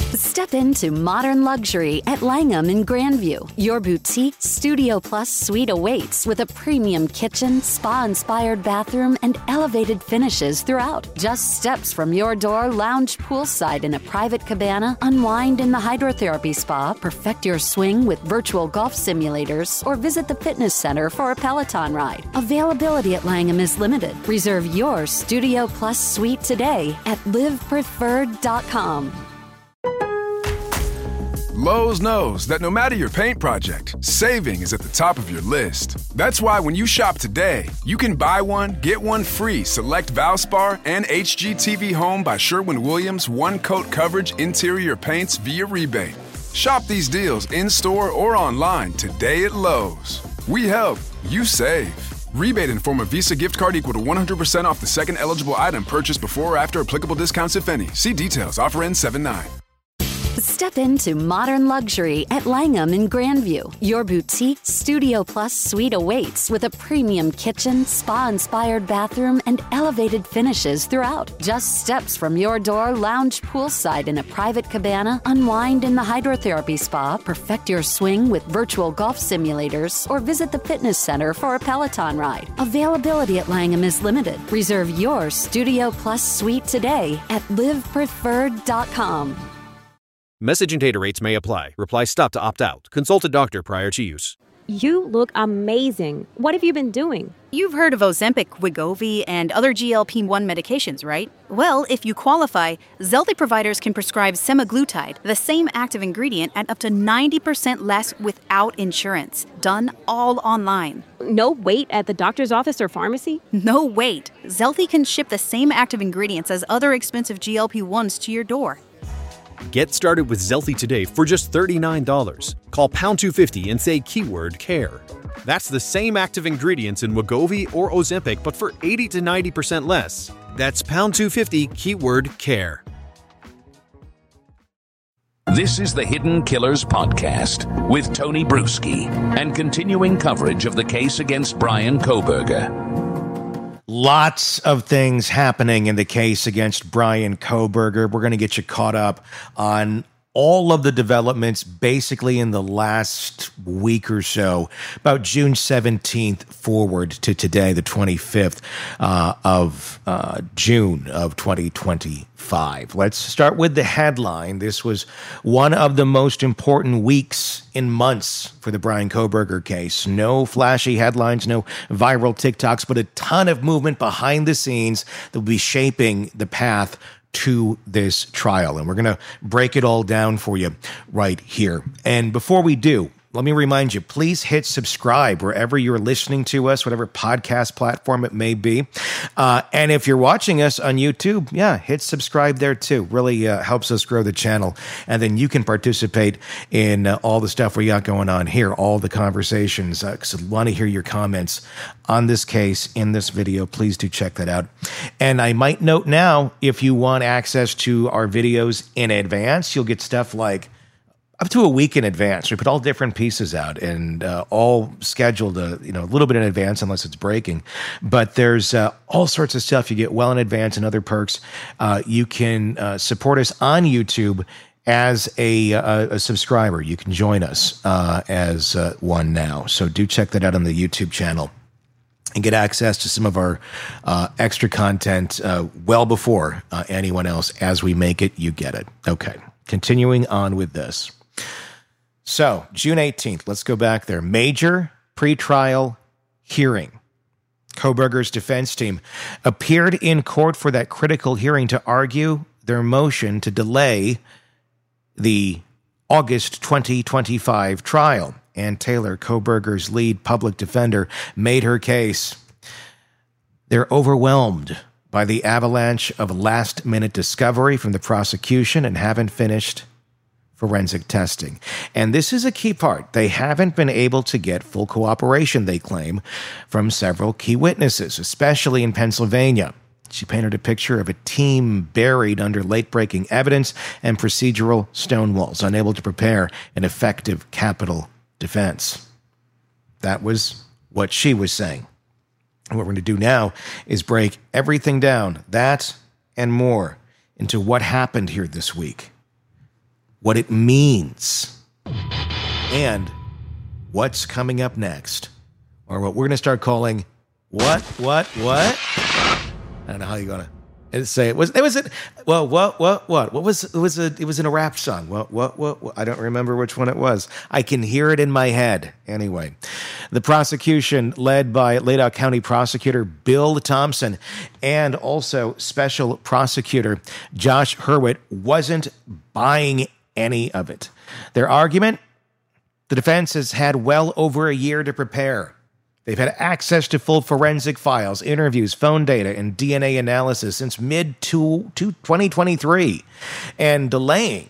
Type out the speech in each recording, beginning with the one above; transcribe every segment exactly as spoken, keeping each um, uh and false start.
Step into modern luxury at Langham in Grandview. Your boutique Studio Plus suite awaits with a premium kitchen, spa-inspired bathroom, and elevated finishes throughout. Just steps from your door, lounge poolside in a private cabana, unwind in the hydrotherapy spa, perfect your swing with virtual golf simulators, or visit the fitness center for a Peloton ride. Availability at Langham is limited. Reserve your Studio Plus suite today at live preferred dot com. Lowe's knows that no matter your paint project, saving is at the top of your list. That's why when you shop today, you can buy one, get one free select Valspar and H G T V Home by Sherwin-Williams one-coat coverage interior paints via rebate. Shop these deals in-store or online today at Lowe's. We help, you save. Rebate in form of Visa gift card equal to one hundred percent off the second eligible item purchased before or after applicable discounts, if any. See details. Offer ends seven nine. Step into modern luxury at Langham in Grandview. Your boutique Studio Plus suite awaits with a premium kitchen, spa-inspired bathroom, and elevated finishes throughout. Just steps from your door, lounge poolside in a private cabana, unwind in the hydrotherapy spa, perfect your swing with virtual golf simulators, or visit the fitness center for a Peloton ride. Availability at Langham is limited. Reserve your Studio Plus suite today at live preferred dot com. Message and data rates may apply. Reply stop to opt out. Consult a doctor prior to use. You look amazing. What have you been doing? You've heard of Ozempic, Wegovy, and other G L P one medications, right? Well, if you qualify, Zelty providers can prescribe semaglutide, the same active ingredient, at up to ninety percent less without insurance. Done all online. No wait at the doctor's office or pharmacy? No wait. Zelty can ship the same active ingredients as other expensive G L P ones to your door. Get started with Zelty today for just thirty-nine dollars. Call pound two fifty and say keyword CARE. That's the same active ingredients in Wegovy or Ozempic, but for eighty to ninety percent less. That's pound two fifty, keyword CARE. This is the Hidden Killers Podcast with Tony Bruschi and continuing coverage of the case against Bryan Kohberger. Lots of things happening in the case against Bryan Kohberger. We're going to get you caught up on all of the developments basically in the last week or so, about June seventeenth forward to today, the twenty-fifth uh, of uh, June of twenty twenty-five. Let's start with the headline. This was one of the most important weeks in months for the Bryan Kohberger case. No flashy headlines, no viral TikToks, but a ton of movement behind the scenes that will be shaping the path to this trial. And we're going to break it all down for you right here. And before we do, let me remind you, please hit subscribe wherever you're listening to us, whatever podcast platform it may be. Uh, and if you're watching us on YouTube, yeah, hit subscribe there too. Really uh, helps us grow the channel. And then you can participate in uh, all the stuff we got going on here, all the conversations, because uh, I want to hear your comments on this case in this video. Please do check that out. And I might note now, if you want access to our videos in advance, you'll get stuff like up to a week in advance. We put all different pieces out and uh, all scheduled a, you know, a little bit in advance unless it's breaking. But there's uh, all sorts of stuff you get well in advance and other perks. Uh, you can uh, support us on YouTube as a, a, a subscriber. You can join us uh, as uh, one now. So do check that out on the YouTube channel and get access to some of our uh, extra content uh, well before uh, anyone else. As we make it, you get it. Okay, continuing on with this. So, June eighteenth, let's go back there. Major pretrial hearing. Kohberger's defense team appeared in court for that critical hearing to argue their motion to delay the August twenty twenty-five trial. Ann Taylor, Kohberger's lead public defender, made her case. They're overwhelmed by the avalanche of last-minute discovery from the prosecution and haven't finished forensic testing. And this is a key part. They haven't been able to get full cooperation, they claim, from several key witnesses, especially in Pennsylvania. She painted a picture of a team buried under late-breaking evidence and procedural stonewalls, unable to prepare an effective capital defense. That was what she was saying. And what we're going to do now is break everything down, that and more, into what happened here this week. what it means, and what's coming up next, or what we're going to start calling what, what, what? I don't know how you're going to say it. Was it was it? Well, what, what, what? What was it? Was a? It was in a rap song. What, what, what, what? I don't remember which one it was. I can hear it in my head. Anyway, the prosecution, led by Ladau County Prosecutor Bill Thompson and also Special Prosecutor Josh Hurwitz, wasn't buying any of it. Their argument: the defense has had well over a year to prepare. They've had access to full forensic files, interviews, phone data, and D N A analysis since mid twenty twenty-three, and delaying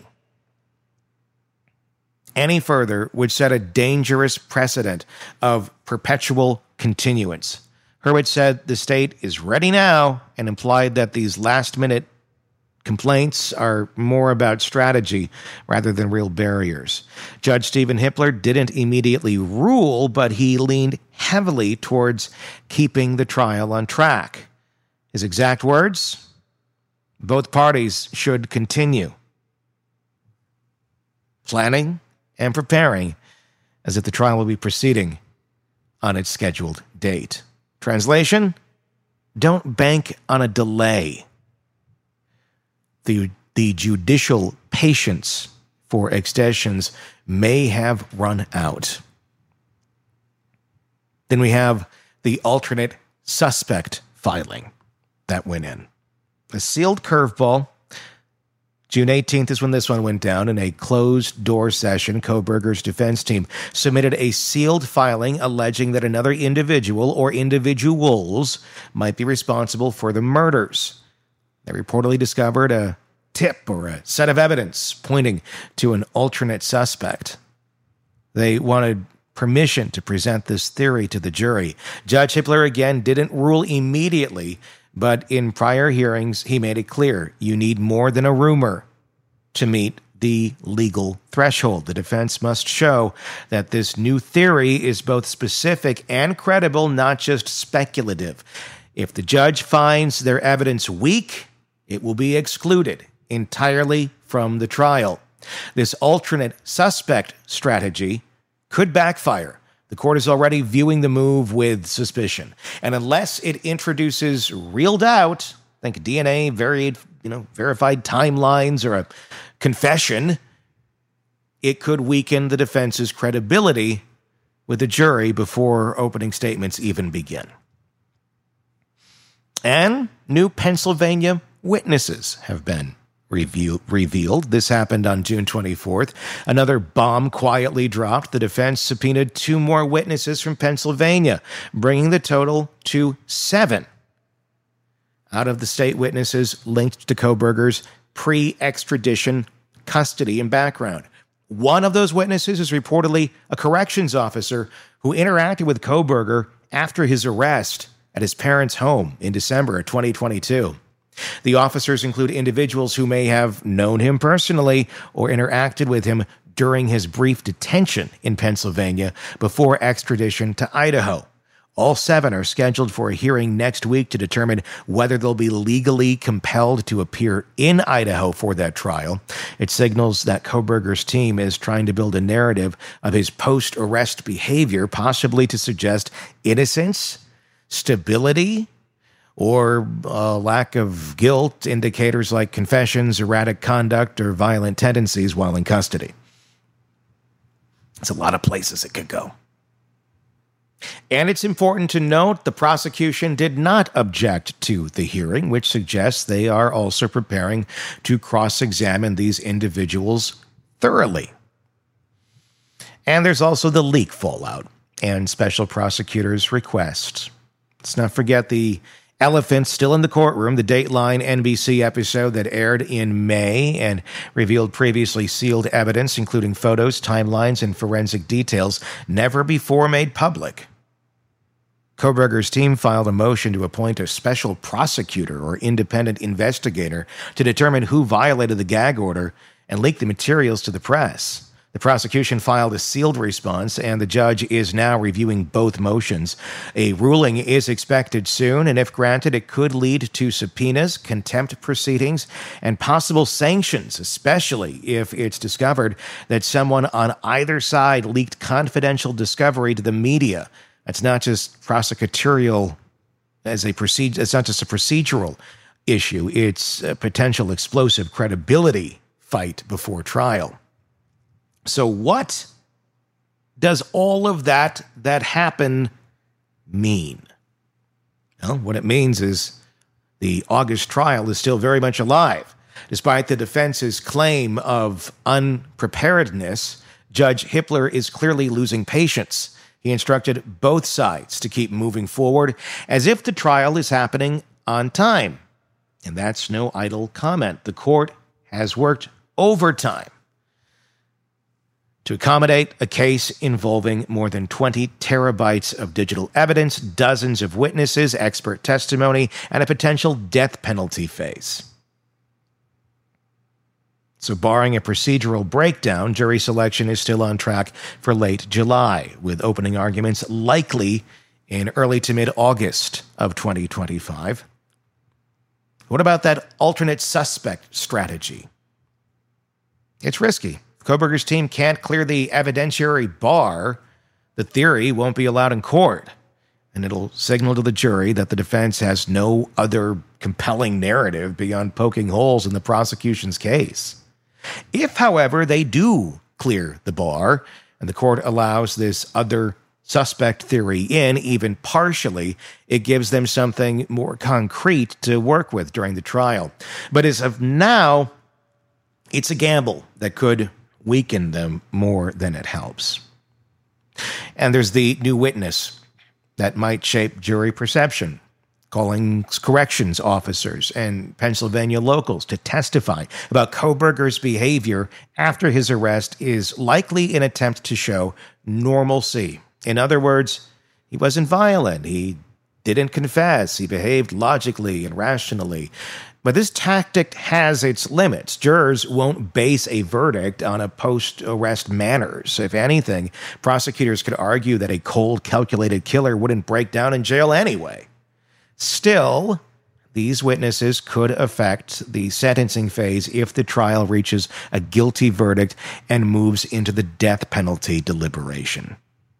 any further would set a dangerous precedent of perpetual continuance. Hurwitz said the state is ready now and implied that these last-minute complaints are more about strategy rather than real barriers. Judge Stephen Hippler didn't immediately rule, but he leaned heavily towards keeping the trial on track. His exact words: both parties should continue planning and preparing as if the trial will be proceeding on its scheduled date. Translation: don't bank on a delay. The, the judicial patience for extensions may have run out. Then we have the alternate suspect filing that went in. A sealed curveball. June eighteenth is when this one went down. In a closed-door session, Kohberger's defense team submitted a sealed filing alleging that another individual or individuals might be responsible for the murders. They reportedly discovered a tip or a set of evidence pointing to an alternate suspect. They wanted permission to present this theory to the jury. Judge Hippler, again, didn't rule immediately, but in prior hearings, he made it clear you need more than a rumor to meet the legal threshold. The defense must show that this new theory is both specific and credible, not just speculative. If the judge finds their evidence weak, it will be excluded entirely from the trial. This alternate suspect strategy could backfire. The court is already viewing the move with suspicion. And unless it introduces real doubt, think D N A, varied, you know, verified timelines, or a confession, it could weaken the defense's credibility with the jury before opening statements even begin. And new Pennsylvania witnesses have been reveal- revealed. This happened on June twenty-fourth. Another bomb quietly dropped. The defense subpoenaed two more witnesses from Pennsylvania, bringing the total to seven out of the state witnesses linked to Kohberger's pre-extradition custody and background. One of those witnesses is reportedly a corrections officer who interacted with Kohberger after his arrest at his parents' home in December of twenty twenty-two. The officers include individuals who may have known him personally or interacted with him during his brief detention in Pennsylvania before extradition to Idaho. All seven are scheduled for a hearing next week to determine whether they'll be legally compelled to appear in Idaho for that trial. It signals that Kohberger's team is trying to build a narrative of his post-arrest behavior, possibly to suggest innocence, stability, or a lack of guilt, indicators like confessions, erratic conduct, or violent tendencies while in custody. It's a lot of places it could go. And it's important to note the prosecution did not object to the hearing, which suggests they are also preparing to cross-examine these individuals thoroughly. And there's also the leak fallout and special prosecutors' requests. Let's not forget the elephant still in the courtroom, the Dateline N B C episode that aired in May and revealed previously sealed evidence, including photos, timelines, and forensic details never before made public. Kohberger's team filed a motion to appoint a special prosecutor or independent investigator to determine who violated the gag order and leaked the materials to the press. The prosecution filed a sealed response, and the judge is now reviewing both motions. A ruling is expected soon, and if granted, it could lead to subpoenas, contempt proceedings, and possible sanctions, especially if it's discovered that someone on either side leaked confidential discovery to the media. It's not just prosecutorial as a procedure. It's not just a procedural issue. It's a potential explosive credibility fight before trial. So what does all of that that happened mean? Well, what it means is the August trial is still very much alive. Despite the defense's claim of unpreparedness, Judge Hippler is clearly losing patience. He instructed both sides to keep moving forward as if the trial is happening on time. And that's no idle comment. The court has worked overtime to accommodate a case involving more than twenty terabytes of digital evidence, dozens of witnesses, expert testimony, and a potential death penalty phase. So barring a procedural breakdown, jury selection is still on track for late July, with opening arguments likely in early to mid-August of twenty twenty-five. What about that alternate suspect strategy? It's risky. If Kohberger's team can't clear the evidentiary bar, the theory won't be allowed in court, and it'll signal to the jury that the defense has no other compelling narrative beyond poking holes in the prosecution's case. If, however, they do clear the bar, and the court allows this other suspect theory in, even partially, it gives them something more concrete to work with during the trial. But as of now, it's a gamble that could weaken them more than it helps. And there's the new witness that might shape jury perception, calling corrections officers and Pennsylvania locals to testify about Kohberger's behavior after his arrest is likely an attempt to show normalcy. In other words, he wasn't violent, he didn't confess, he behaved logically and rationally. But this tactic has its limits. Jurors won't base a verdict on a post-arrest manners. If anything, prosecutors could argue that a cold, calculated killer wouldn't break down in jail anyway. Still, these witnesses could affect the sentencing phase if the trial reaches a guilty verdict and moves into the death penalty deliberation.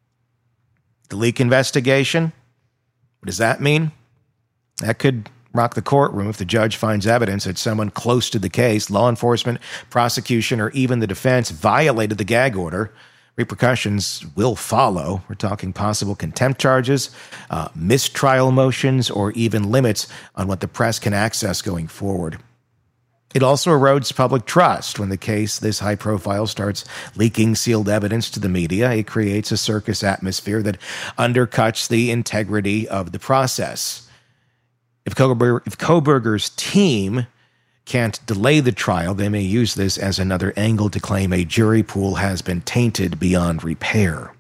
The leak investigation? What does that mean? That could rock the courtroom if the judge finds evidence that someone close to the case, law enforcement, prosecution, or even the defense violated the gag order. Repercussions will follow. We're talking possible contempt charges, uh, mistrial motions, or even limits on what the press can access going forward. It also erodes public trust when the case this high profile starts leaking sealed evidence to the media. It creates a circus atmosphere that undercuts the integrity of the process. If Kohberger, if Kohberger's team can't delay the trial, they may use this as another angle to claim a jury pool has been tainted beyond repair.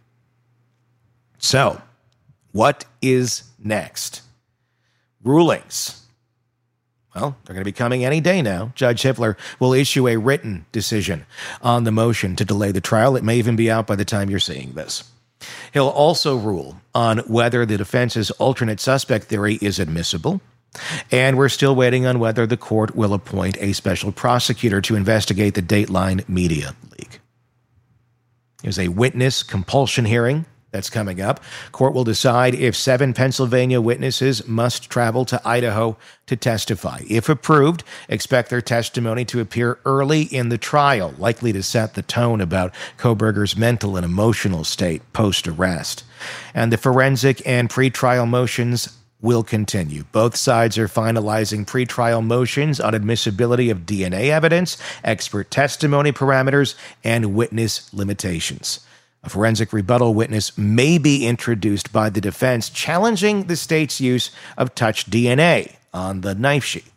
So, what is next? Rulings. Well, they're going to be coming any day now. Judge Hippler will issue a written decision on the motion to delay the trial. It may even be out by the time you're seeing this. He'll also rule on whether the defense's alternate suspect theory is admissible, and we're still waiting on whether the court will appoint a special prosecutor to investigate the Dateline media leak. There's a witness compulsion hearing that's coming up. Court will decide if seven Pennsylvania witnesses must travel to Idaho to testify. If approved, expect their testimony to appear early in the trial, likely to set the tone about Kohberger's mental and emotional state post-arrest. And the forensic and pretrial motions will continue. Both sides are finalizing pretrial motions on admissibility of D N A evidence, expert testimony parameters, and witness limitations. A forensic rebuttal witness may be introduced by the defense, challenging the state's use of touch D N A on the knife sheath.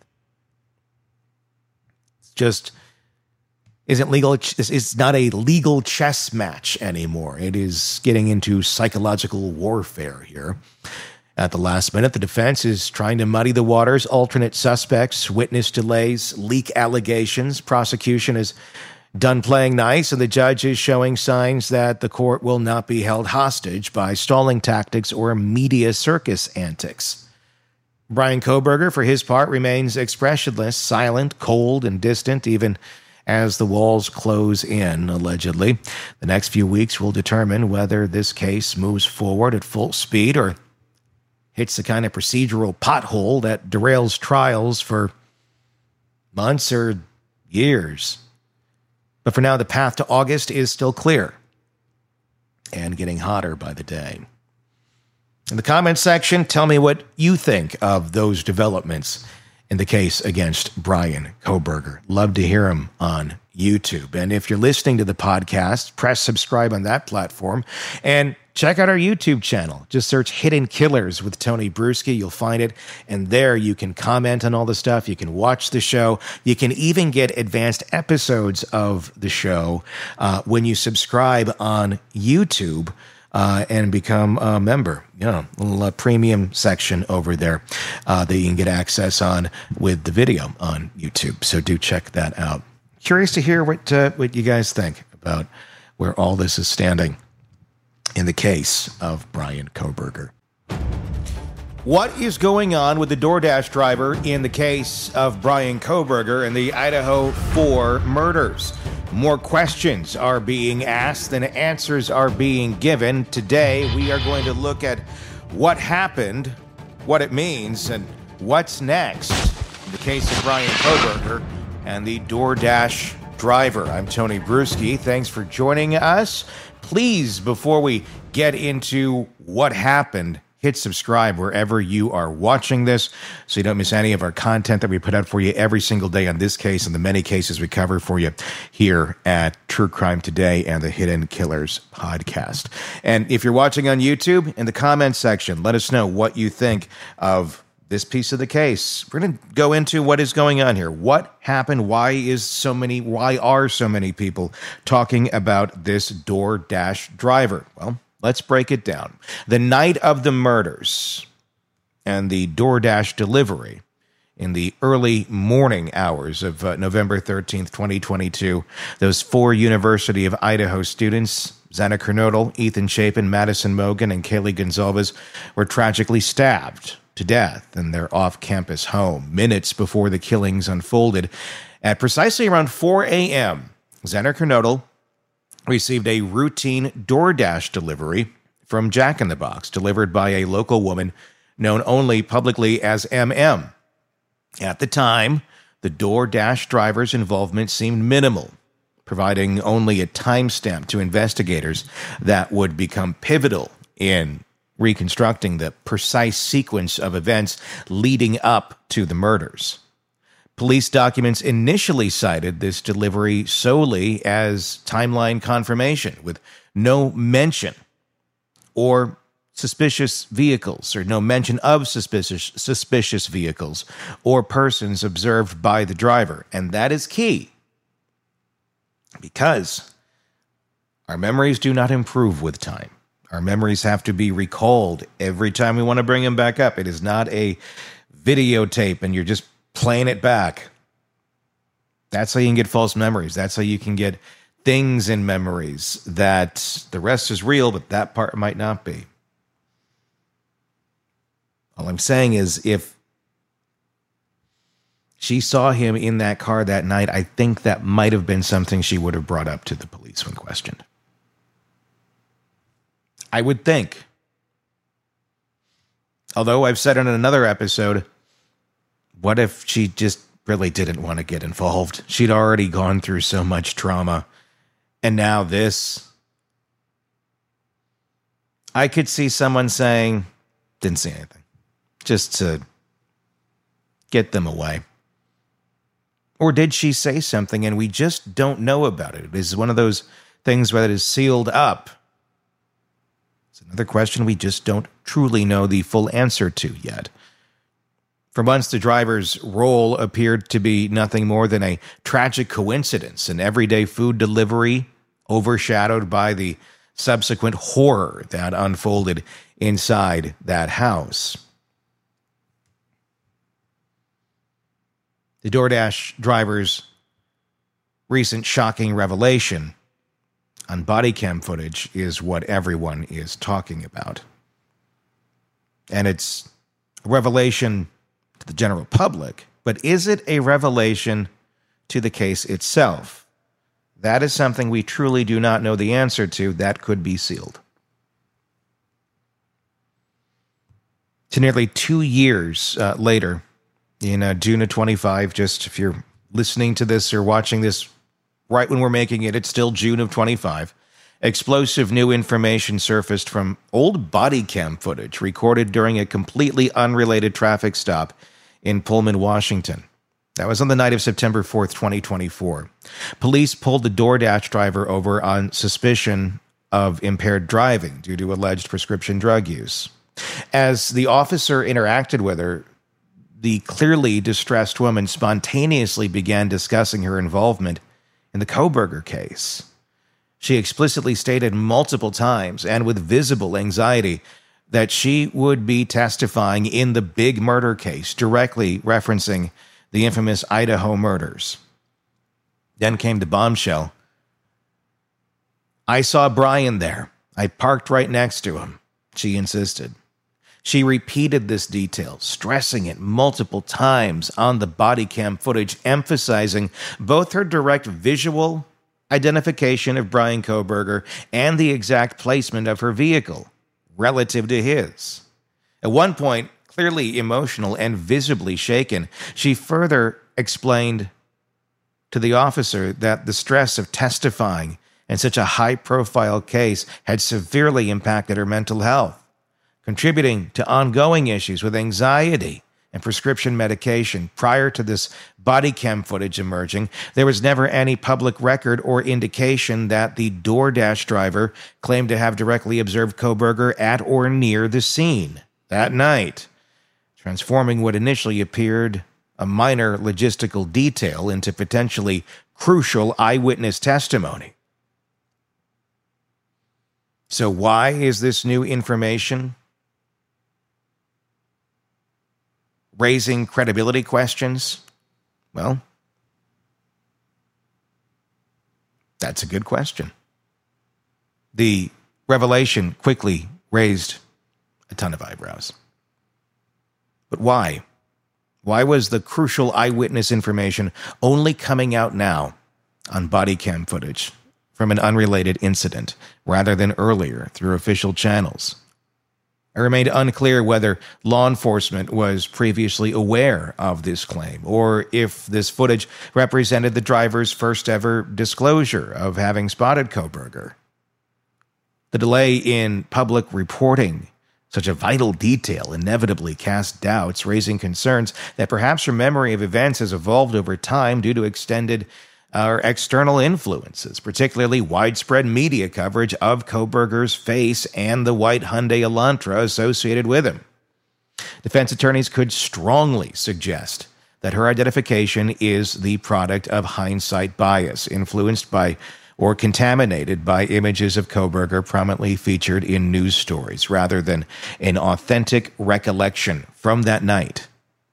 It's just isn't legal. It's not a legal chess match anymore. It is getting into psychological warfare here. At the last minute, the defense is trying to muddy the waters, alternate suspects, witness delays, leak allegations. Prosecution is done playing nice, and the judge is showing signs that the court will not be held hostage by stalling tactics or media circus antics. Bryan Kohberger, for his part, remains expressionless, silent, cold, and distant, even as the walls close in, allegedly. The next few weeks will determine whether this case moves forward at full speed or hits the kind of procedural pothole that derails trials for months or years. But for now, the path to August is still clear and getting hotter by the day. In the comments section, tell me what you think of those developments in the case against Bryan Kohberger. Love to hear him on YouTube. And if you're listening to the podcast, press subscribe on that platform and check out our YouTube channel. Just search Hidden Killers with Tony Bruschi. You'll find it. And there you can comment on all the stuff. You can watch the show. You can even get advanced episodes of the show uh, when you subscribe on YouTube uh, and become a member. You know, a little uh, premium section over there uh, that you can get access on with the video on YouTube. So do check that out. Curious to hear what uh, what you guys think about where all this is standing in the case of Bryan Kohberger. What is going on with the DoorDash driver in the case of Bryan Kohberger and the Idaho four murders? More questions are being asked than answers are being given. Today, we are going to look at what happened, what it means, and what's next in the case of Bryan Kohberger and the DoorDash driver. I'm Tony Bruschi. Thanks for joining us. Please, before we get into what happened, hit subscribe wherever you are watching this so you don't miss any of our content that we put out for you every single day on this case and the many cases we cover for you here at True Crime Today and the Hidden Killers podcast. And if you're watching on YouTube, in the comments section, let us know what you think of this piece of the case. We're going to go into what is going on here. What happened? Why is so many, why are so many people talking about this DoorDash driver? Well, let's break it down. The night of the murders and the DoorDash delivery in the early morning hours of uh, November thirteenth, twenty twenty-two, those four University of Idaho students, Xana Kernodle, Ethan Chapin, Madison Mogen, and Kaylee Gonzalez, were tragically stabbed to death in their off-campus home minutes before the killings unfolded. At precisely around four a.m., Xana Kernodle received a routine DoorDash delivery from Jack in the Box, delivered by a local woman known only publicly as M M. At the time, the DoorDash driver's involvement seemed minimal, providing only a timestamp to investigators that would become pivotal in reconstructing the precise sequence of events leading up to the murders. Police documents initially cited this delivery solely as timeline confirmation, with no mention or suspicious vehicles, or no mention of suspicious suspicious vehicles or persons observed by the driver. And that is key, because our memories do not improve with time. Our memories have to be recalled every time we want to bring them back up. It is not a videotape and you're just playing it back. That's how you can get false memories. That's how you can get things in memories that the rest is real, but that part might not be. All I'm saying is, if she saw him in that car that night, I think that might have been something she would have brought up to the police when questioned. I would think. Although I've said in another episode, what if she just really didn't want to get involved? She'd already gone through so much trauma, and now this. I could see someone saying, didn't see anything, just to get them away. Or did she say something and we just don't know about it? It is one of those things where it is sealed up. It's another question we just don't truly know the full answer to yet. For months, the driver's role appeared to be nothing more than a tragic coincidence, an everyday food delivery overshadowed by the subsequent horror that unfolded inside that house. The DoorDash driver's recent shocking revelation on body cam footage is what everyone is talking about. And it's a revelation to the general public, but is it a revelation to the case itself? That is something we truly do not know the answer to. That could be sealed. To nearly two years uh, later, in uh, June of twenty-five, just if you're listening to this or watching this right when we're making it, it's still June of twenty-five. Explosive new information surfaced from old body cam footage recorded during a completely unrelated traffic stop in Pullman, Washington. That was on the night of September fourth, twenty twenty-four. Police pulled the DoorDash driver over on suspicion of impaired driving due to alleged prescription drug use. As the officer interacted with her, the clearly distressed woman spontaneously began discussing her involvement in the Kohberger case. She explicitly stated multiple times and with visible anxiety that she would be testifying in the big murder case, directly referencing the infamous Idaho murders. Then came the bombshell. "I saw Brian there. I parked right next to him," she insisted. She repeated this detail, stressing it multiple times on the body cam footage, emphasizing both her direct visual identification of Brian Kohberger and the exact placement of her vehicle relative to his. At one point, clearly emotional and visibly shaken, she further explained to the officer that the stress of testifying in such a high-profile case had severely impacted her mental health, contributing to ongoing issues with anxiety and prescription medication. Prior to this body cam footage emerging, there was never any public record or indication that the DoorDash driver claimed to have directly observed Kohberger at or near the scene that night, transforming what initially appeared a minor logistical detail into potentially crucial eyewitness testimony. So why is this new information raising credibility questions? Well, that's a good question. The revelation quickly raised a ton of eyebrows. But why? Why was the crucial eyewitness information only coming out now on body cam footage from an unrelated incident rather than earlier through official channels? It remained unclear whether law enforcement was previously aware of this claim or if this footage represented the driver's first ever disclosure of having spotted Kohberger. The delay in public reporting such a vital detail inevitably cast doubts, raising concerns that perhaps her memory of events has evolved over time due to extended or external influences, particularly widespread media coverage of Kohberger's face and the white Hyundai Elantra associated with him. Defense attorneys could strongly suggest that her identification is the product of hindsight bias, influenced by or contaminated by images of Kohberger prominently featured in news stories, rather than an authentic recollection from that night.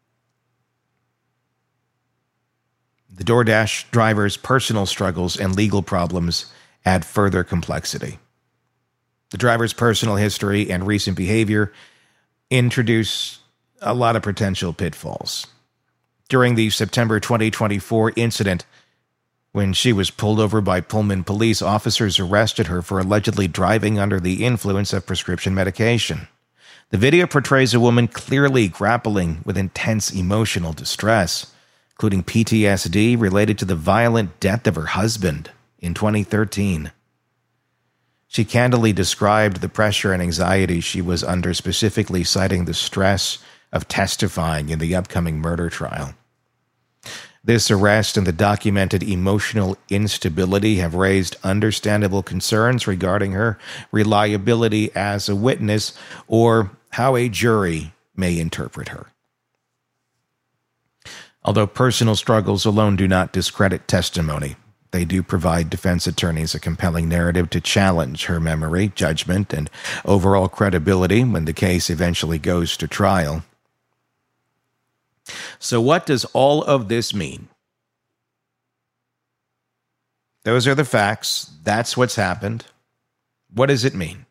The DoorDash driver's personal struggles and legal problems add further complexity. The driver's personal history and recent behavior introduce a lot of potential pitfalls. During the September twenty twenty-four incident, when she was pulled over by Pullman police, officers arrested her for allegedly driving under the influence of prescription medication. The video portrays a woman clearly grappling with intense emotional distress, including P T S D related to the violent death of her husband in twenty thirteen. She candidly described the pressure and anxiety she was under, specifically citing the stress of testifying in the upcoming murder trial. This arrest and the documented emotional instability have raised understandable concerns regarding her reliability as a witness or how a jury may interpret her. Although personal struggles alone do not discredit testimony, they do provide defense attorneys a compelling narrative to challenge her memory, judgment, and overall credibility when the case eventually goes to trial. So what does all of this mean? Those are the facts. That's what's happened. What does it mean?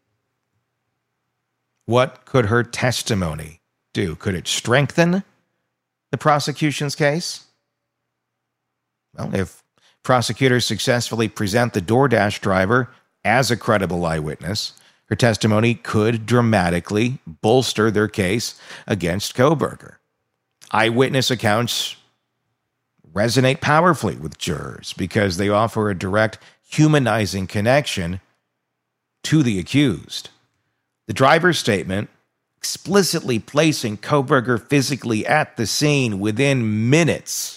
What could her testimony do? Could it strengthen the prosecution's case? Well, if prosecutors successfully present the DoorDash driver as a credible eyewitness, her testimony could dramatically bolster their case against Kohberger. Eyewitness accounts resonate powerfully with jurors because they offer a direct, humanizing connection to the accused. The driver's statement, explicitly placing Kohberger physically at the scene within minutes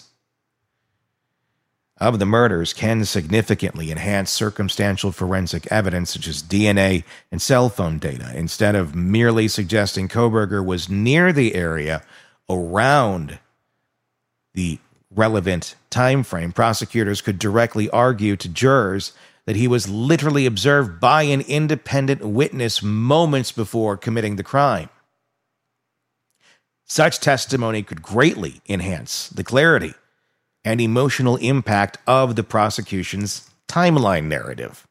of the murders, can significantly enhance circumstantial forensic evidence such as D N A and cell phone data, instead of merely suggesting Kohberger was near the area around the relevant time frame. Prosecutors could directly argue to jurors that he was literally observed by an independent witness moments before committing the crime. Such testimony could greatly enhance the clarity and emotional impact of the prosecution's timeline narrative.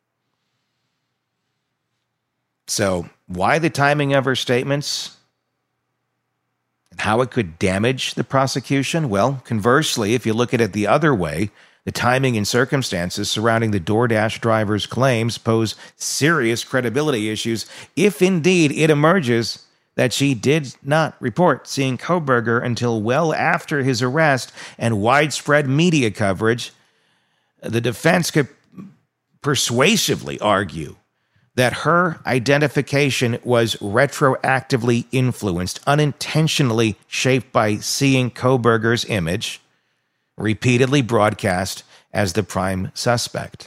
So, why the timing of her statements and how it could damage the prosecution? Well, conversely, if you look at it the other way, the timing and circumstances surrounding the DoorDash driver's claims pose serious credibility issues if indeed it emerges that she did not report seeing Kohberger until well after his arrest and widespread media coverage. The defense could persuasively argue that her identification was retroactively influenced, unintentionally shaped by seeing Kohberger's image repeatedly broadcast as the prime suspect.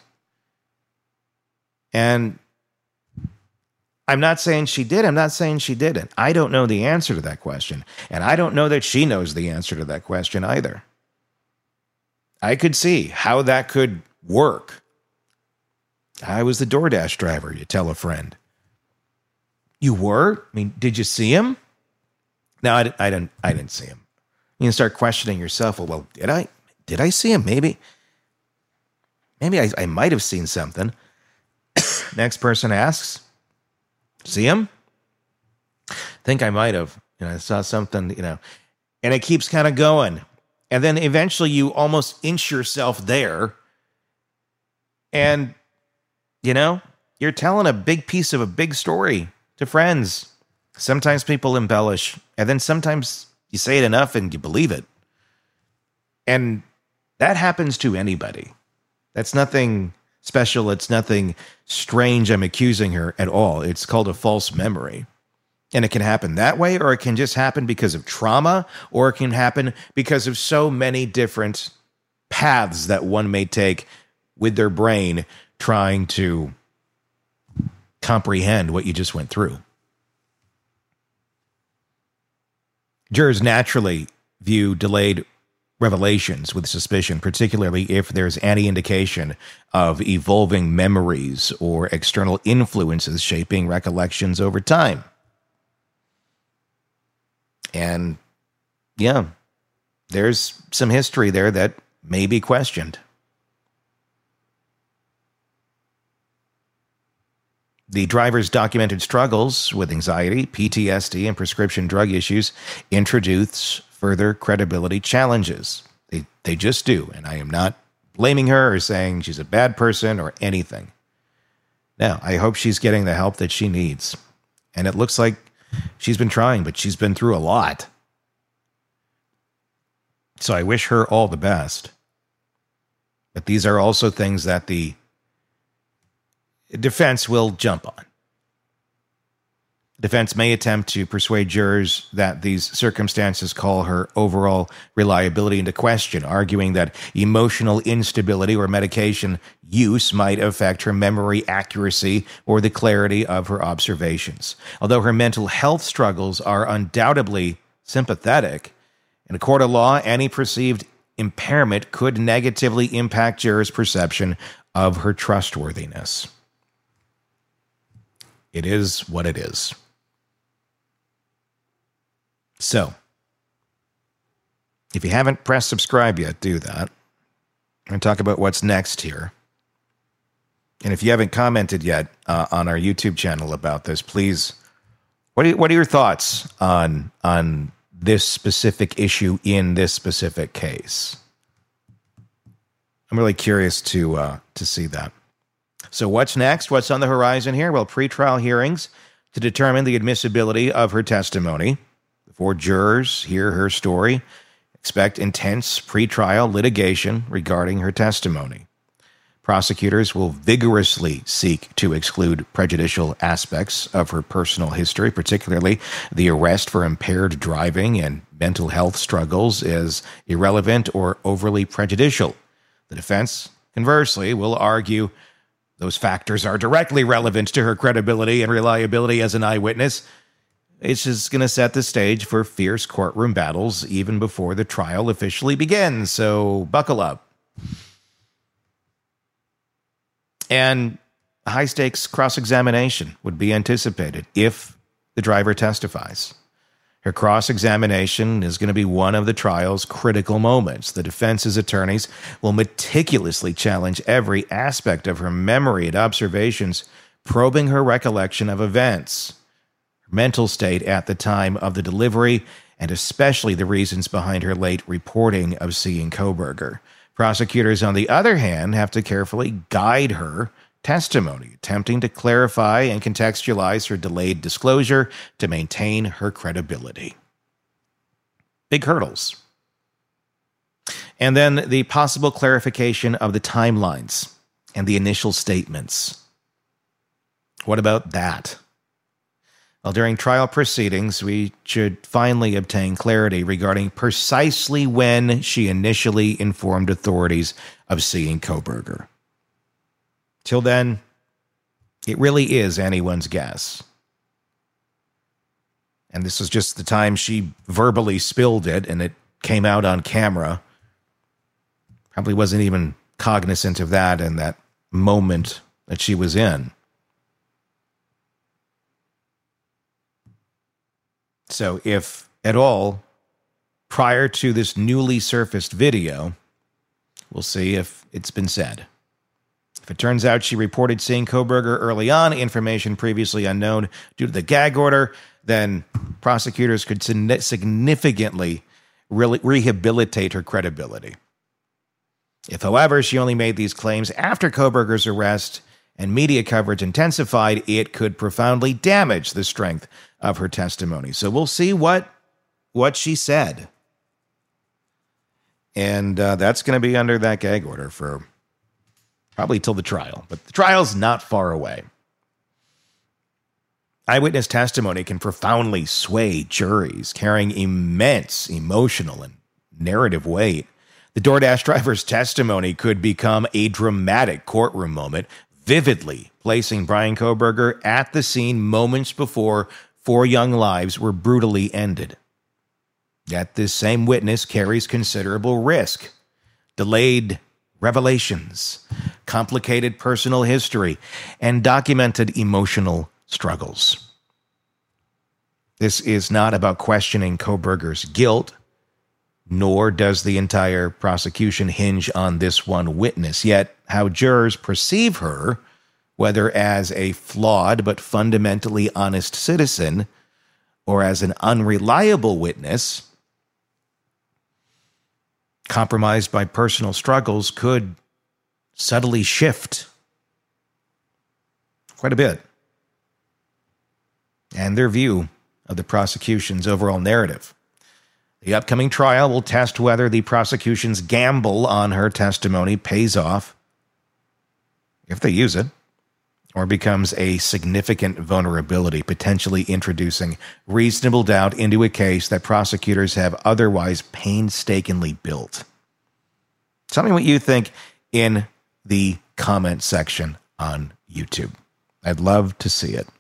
And I'm not saying she did. I'm not saying she didn't. I don't know the answer to that question. And I don't know that she knows the answer to that question either. I could see how that could work. I was the DoorDash driver, you tell a friend. You were? I mean, did you see him? No, I, I didn't. I didn't see him. You can start questioning yourself. Well, well did I? Did I see him? Maybe. Maybe I, I might have seen something. Next person asks, see him? Think I might have. You know, I saw something, you know, and it keeps kind of going. And then eventually you almost inch yourself there. And, you know, you're telling a big piece of a big story to friends. Sometimes people embellish, and then sometimes you say it enough and you believe it. And that happens to anybody. That's nothing special. It's nothing strange. I'm accusing her at all. It's called a false memory. And it can happen that way, or it can just happen because of trauma, or it can happen because of so many different paths that one may take with their brain trying to comprehend what you just went through. Jurors naturally view delayed revelations with suspicion, particularly if there's any indication of evolving memories or external influences shaping recollections over time. And yeah, there's some history there that may be questioned. The driver's documented struggles with anxiety, P T S D, and prescription drug issues introduce further credibility challenges. They they just do, and I am not blaming her or saying she's a bad person or anything. Now, I hope she's getting the help that she needs. And it looks like she's been trying, but she's been through a lot. So I wish her all the best. But these are also things that the defense will jump on. Defense may attempt to persuade jurors that these circumstances call her overall reliability into question, arguing that emotional instability or medication use might affect her memory accuracy or the clarity of her observations. Although her mental health struggles are undoubtedly sympathetic, in a court of law, any perceived impairment could negatively impact jurors' perception of her trustworthiness. It is what it is. So, if you haven't pressed subscribe yet, do that. I'm going to talk about what's next here. And if you haven't commented yet uh, on our YouTube channel about this, please, what are, what are your thoughts on on this specific issue in this specific case? I'm really curious to uh, to see that. So what's next? What's on the horizon here? Well, pretrial hearings to determine the admissibility of her testimony. Before jurors hear her story, expect intense pretrial litigation regarding her testimony. Prosecutors will vigorously seek to exclude prejudicial aspects of her personal history, particularly the arrest for impaired driving and mental health struggles, as irrelevant or overly prejudicial. The defense, conversely, will argue those factors are directly relevant to her credibility and reliability as an eyewitness. It's just going to set the stage for fierce courtroom battles even before the trial officially begins, so buckle up. And high-stakes cross-examination would be anticipated if the driver testifies. Her cross-examination is going to be one of the trial's critical moments. The defense's attorneys will meticulously challenge every aspect of her memory and observations, probing her recollection of events, her mental state at the time of the delivery, and especially the reasons behind her late reporting of seeing Kohberger. Prosecutors, on the other hand, have to carefully guide her testimony, attempting to clarify and contextualize her delayed disclosure to maintain her credibility. Big hurdles. And then the possible clarification of the timelines and the initial statements. What about that? Well, during trial proceedings, we should finally obtain clarity regarding precisely when she initially informed authorities of seeing Kohberger. Till then, it really is anyone's guess. And this was just the time she verbally spilled it and it came out on camera. Probably wasn't even cognizant of that in that moment that she was in. So if at all, prior to this newly surfaced video, we'll see if it's been said. If it turns out she reported seeing Kohberger early on, information previously unknown due to the gag order, then prosecutors could significantly re- rehabilitate her credibility. If, however, she only made these claims after Kohberger's arrest and media coverage intensified, it could profoundly damage the strength of her testimony. So we'll see what what she said. And uh, that's going to be under that gag order for probably till the trial. But the trial's not far away. Eyewitness testimony can profoundly sway juries, carrying immense emotional and narrative weight. The DoorDash driver's testimony could become a dramatic courtroom moment, vividly placing Bryan Kohberger at the scene moments before four young lives were brutally ended. Yet this same witness carries considerable risk, delayed revelations, complicated personal history, and documented emotional struggles. This is not about questioning Kohberger's guilt, nor does the entire prosecution hinge on this one witness. Yet, how jurors perceive her, whether as a flawed but fundamentally honest citizen or as an unreliable witness, compromised by personal struggles, could subtly shift quite a bit. And their view of the prosecution's overall narrative. The upcoming trial will test whether the prosecution's gamble on her testimony pays off, if they use it, or becomes a significant vulnerability, potentially introducing reasonable doubt into a case that prosecutors have otherwise painstakingly built. Tell me what you think in the comment section on YouTube. I'd love to see it.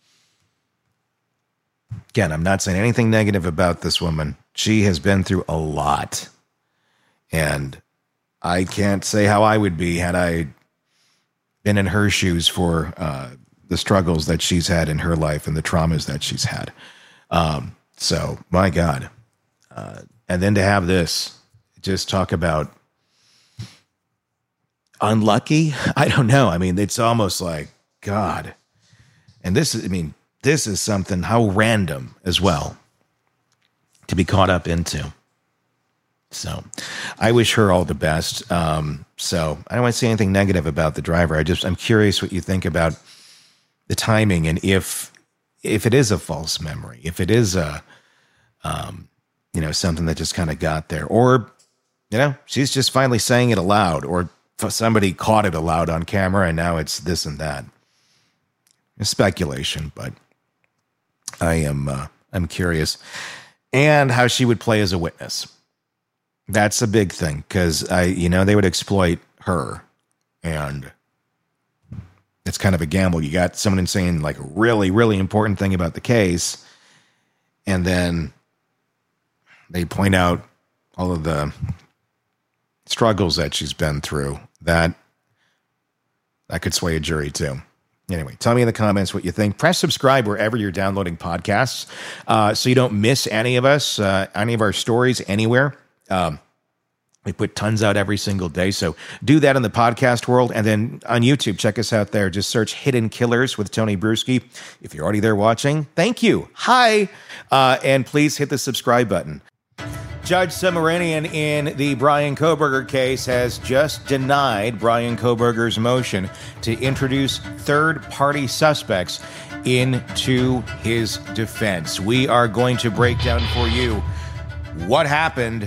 Again, I'm not saying anything negative about this woman. She has been through a lot. And I can't say how I would be had I been in her shoes for uh, the struggles that she's had in her life and the traumas that she's had. Um, so, my God. Uh, and then to have this, just talk about unlucky? I don't know. I mean, it's almost like, God. And this is, I mean, this is something, how random as well to be caught up into. So I wish her all the best. Um, so I don't want to say anything negative about the driver. I just, I'm curious what you think about the timing and if, if it is a false memory, if it is a, um, you know, something that just kind of got there, or, you know, she's just finally saying it aloud, or somebody caught it aloud on camera and now it's this and that. It's speculation, but I am, uh, I'm curious. And how she would play as a witness. That's a big thing, because I, you know, they would exploit her, and it's kind of a gamble. You got someone saying like a really, really important thing about the case, and then they point out all of the struggles that she's been through. That that could sway a jury too. Anyway, tell me in the comments what you think. Press subscribe wherever you're downloading podcasts, uh, so you don't miss any of us, uh, any of our stories anywhere. Um, we put tons out every single day, so do that in the podcast world. And then on YouTube, check us out there. Just search Hidden Killers with Tony Bruschi. If you're already there watching, thank you. Hi. Uh, and please hit the subscribe button. Judge Submarinian in the Bryan Kohberger case has just denied Bryan Kohberger's motion to introduce third-party suspects into his defense. We are going to break down for you what happened,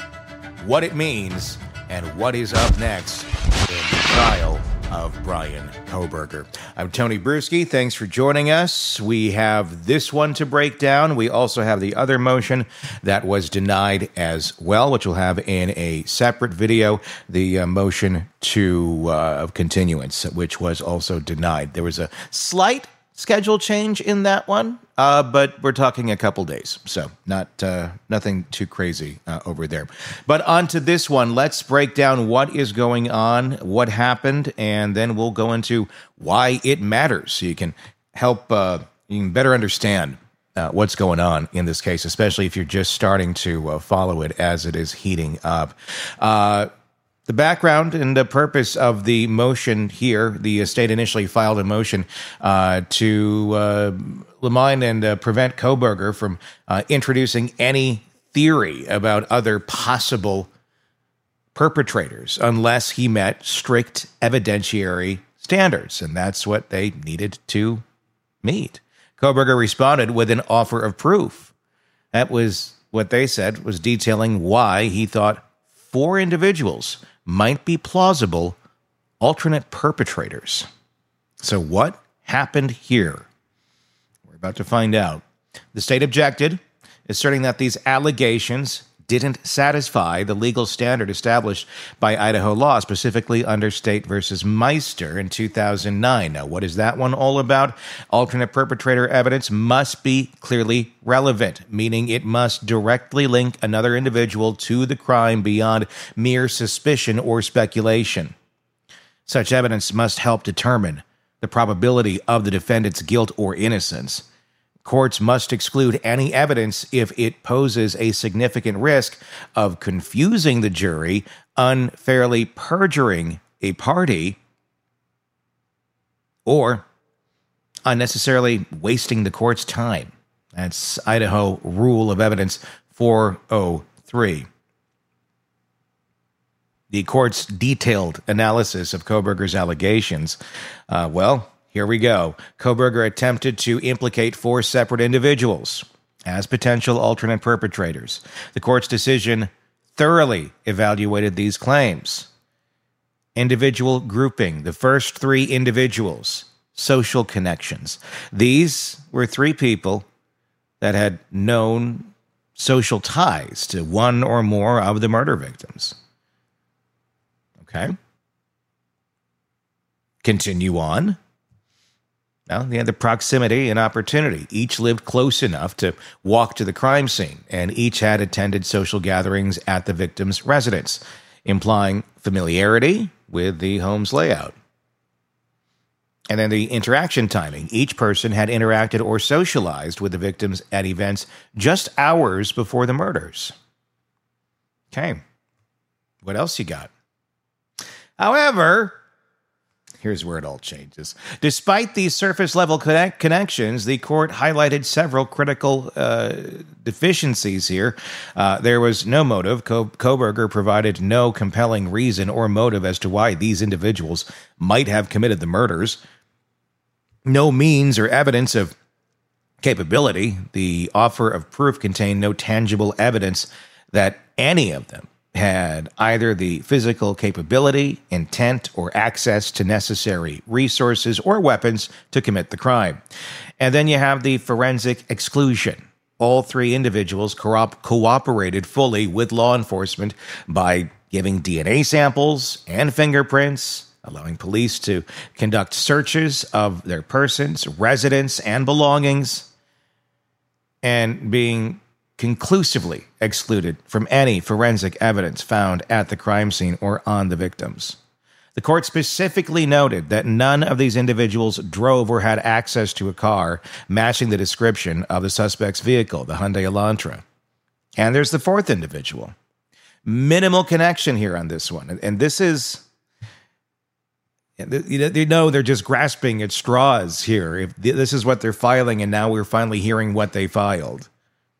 what it means, and what is up next in the trial of Bryan Kohberger. I'm Tony Bruschi. Thanks for joining us. We have this one to break down. We also have the other motion that was denied as well, which we'll have in a separate video. The uh, motion to uh, continuance, which was also denied. There was a slight schedule change in that one, uh, but we're talking a couple days, so not uh, nothing too crazy uh, over there. But on to this one. Let's break down what is going on, what happened, and then we'll go into why it matters, so you can help, uh, you can better understand uh, what's going on in this case, especially if you're just starting to uh, follow it as it is heating up. Uh, The background and the purpose of the motion here, the state initially filed a motion uh, to uh, remind and uh, prevent Kohberger from uh, introducing any theory about other possible perpetrators unless he met strict evidentiary standards, and that's what they needed to meet. Kohberger responded with an offer of proof. That was what they said, was detailing why he thought four individuals might be plausible alternate perpetrators. So what happened here? We're about to find out. The state objected, asserting that these allegations didn't satisfy the legal standard established by Idaho law, specifically under State versus Meister in two thousand nine. Now, what is that one all about? Alternate perpetrator evidence must be clearly relevant, meaning it must directly link another individual to the crime beyond mere suspicion or speculation. Such evidence must help determine the probability of the defendant's guilt or innocence. Courts must exclude any evidence if it poses a significant risk of confusing the jury, unfairly perjuring a party, or unnecessarily wasting the court's time. That's Idaho Rule of Evidence four oh three. The court's detailed analysis of Kohberger's allegations, uh, well, here we go. Kohberger attempted to implicate four separate individuals as potential alternate perpetrators. The court's decision thoroughly evaluated these claims. Individual grouping. The first three individuals. Social connections. These were three people that had known social ties to one or more of the murder victims. Okay. Continue on. Now, they had the proximity and opportunity. Each lived close enough to walk to the crime scene, and each had attended social gatherings at the victim's residence, implying familiarity with the home's layout. And then the interaction timing. Each person had interacted or socialized with the victims at events just hours before the murders. Okay. What else you got? However, here's where it all changes. Despite these surface-level connect- connections, the court highlighted several critical uh, deficiencies here. Uh, there was no motive. Co- Kohberger provided no compelling reason or motive as to why these individuals might have committed the murders. No means or evidence of capability. The offer of proof contained no tangible evidence that any of them had either the physical capability, intent, or access to necessary resources or weapons to commit the crime. And then you have the forensic exclusion. All three individuals co- cooperated fully with law enforcement by giving D N A samples and fingerprints, allowing police to conduct searches of their persons, residence, and belongings, and being conclusively excluded from any forensic evidence found at the crime scene or on the victims. The court specifically noted that none of these individuals drove or had access to a car matching the description of the suspect's vehicle, the Hyundai Elantra. And there's the fourth individual. Minimal connection here on this one. And this is, you know, they're just grasping at straws here. If this is what they're filing, and now we're finally hearing what they filed.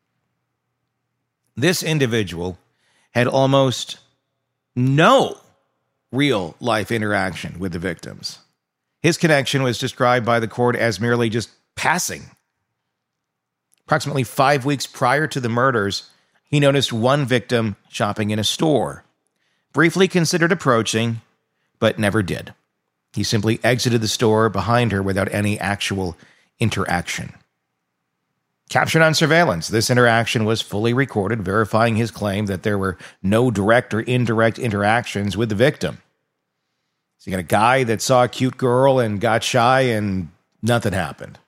This individual had almost no real-life interaction with the victims. His connection was described by the court as merely just passing. Approximately five weeks prior to the murders, he noticed one victim shopping in a store. Briefly considered approaching, but never did. He simply exited the store behind her without any actual interaction. Captured on surveillance, this interaction was fully recorded, verifying his claim that there were no direct or indirect interactions with the victim. So you got a guy that saw a cute girl and got shy and nothing happened.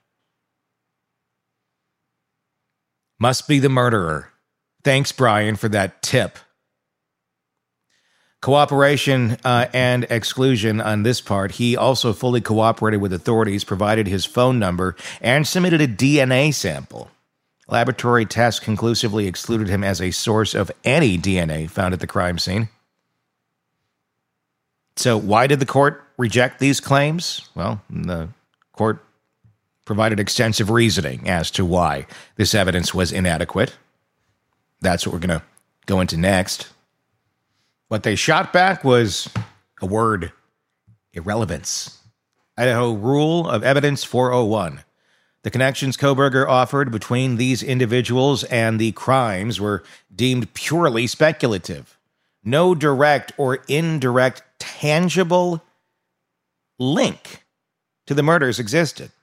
Must be the murderer. Thanks, Brian, for that tip. Cooperation uh, and exclusion on this part. He also fully cooperated with authorities, provided his phone number, and submitted a D N A sample. Laboratory tests conclusively excluded him as a source of any D N A found at the crime scene. So why did the court reject these claims? Well, the court provided extensive reasoning as to why this evidence was inadequate. That's what we're going to go into next. What they shot back was a word: irrelevance. Idaho Rule of Evidence four oh one. The connections Kohberger offered between these individuals and the crimes were deemed purely speculative. No direct or indirect tangible link to the murders existed.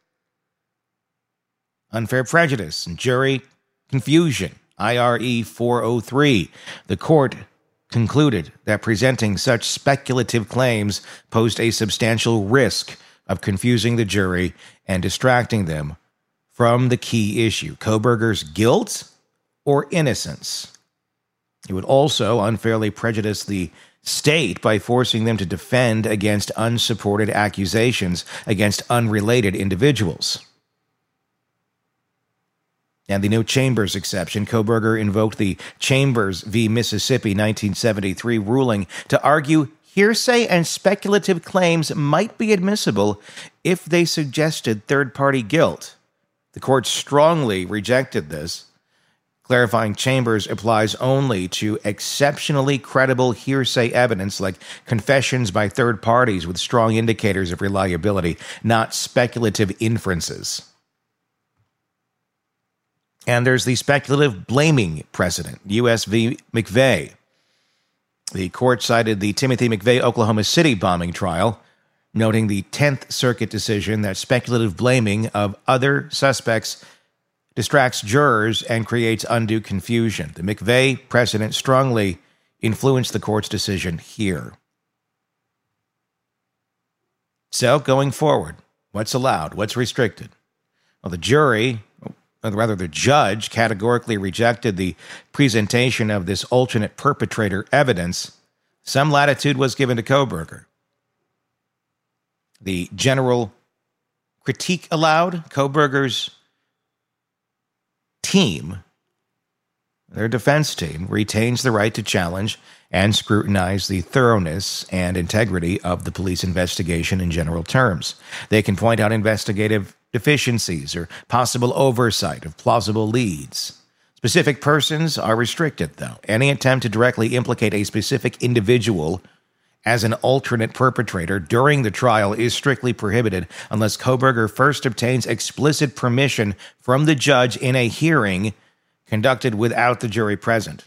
Unfair prejudice and jury confusion. I R E four oh three. The court concluded that presenting such speculative claims posed a substantial risk of confusing the jury and distracting them from the key issue, Kohberger's guilt or innocence. It would also unfairly prejudice the state by forcing them to defend against unsupported accusations against unrelated individuals. And the no Chambers exception, Kohberger invoked the Chambers v. Mississippi nineteen seventy-three ruling to argue hearsay and speculative claims might be admissible if they suggested third-party guilt. The court strongly rejected this, clarifying Chambers applies only to exceptionally credible hearsay evidence like confessions by third parties with strong indicators of reliability, not speculative inferences. And there's the speculative blaming precedent, U S v. McVeigh. The court cited the Timothy McVeigh Oklahoma City bombing trial, noting the Tenth Circuit decision that speculative blaming of other suspects distracts jurors and creates undue confusion. The McVeigh precedent strongly influenced the court's decision here. So, going forward, what's allowed? What's restricted? Well, the jury... or rather the judge, categorically rejected the presentation of this alternate perpetrator evidence. Some latitude was given to Kohberger. The general critique allowed. Kohberger's team their defense team retains the right to challenge and scrutinize the thoroughness and integrity of the police investigation in general terms. They can point out investigative deficiencies or possible oversight of plausible leads. Specific persons are restricted, though. Any attempt to directly implicate a specific individual as an alternate perpetrator during the trial is strictly prohibited unless Kohberger first obtains explicit permission from the judge in a hearing conducted without the jury present.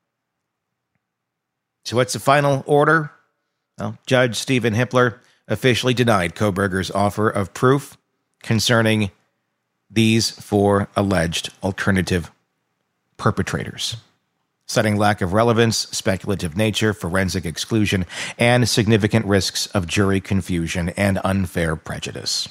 So what's the final order? Well, Judge Stephen Hippler officially denied Kohberger's offer of proof concerning these four alleged alternative perpetrators, citing lack of relevance, speculative nature, forensic exclusion, and significant risks of jury confusion and unfair prejudice.